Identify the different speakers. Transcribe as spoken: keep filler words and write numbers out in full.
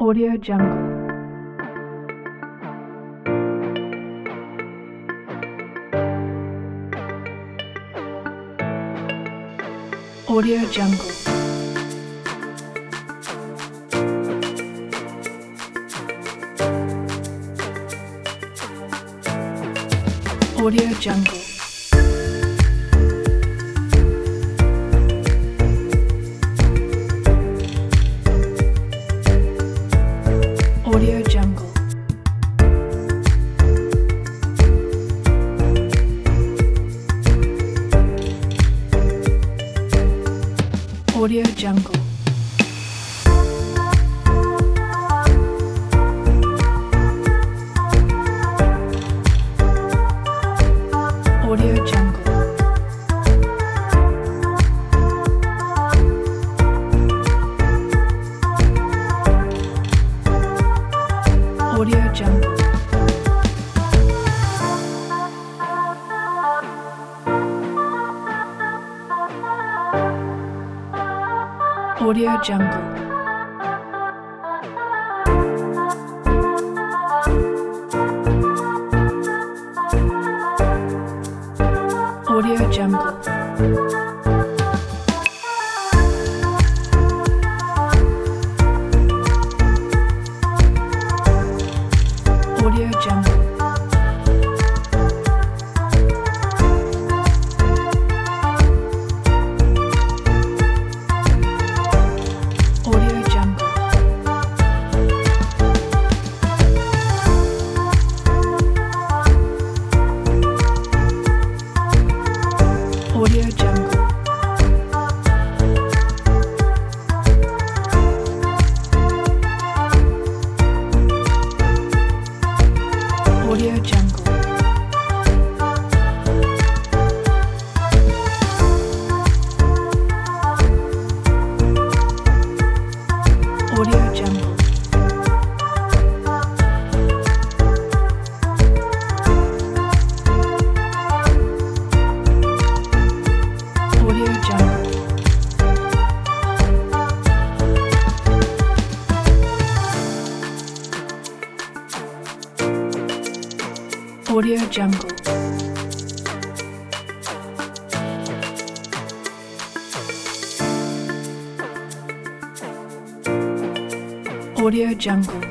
Speaker 1: Audio Jungle. Audio Jungle. Audio Jungle. Audio Jungle. Audio Jungle. Audio Jungle. Audio Jungle. Audio Jungle. Audio Jungle. Audio Jungle. Audio Jungle. Audio Jungle. Audio Jungle. Audio Jungle. Audio Jungle. Audio Jungle. Audio Jungle.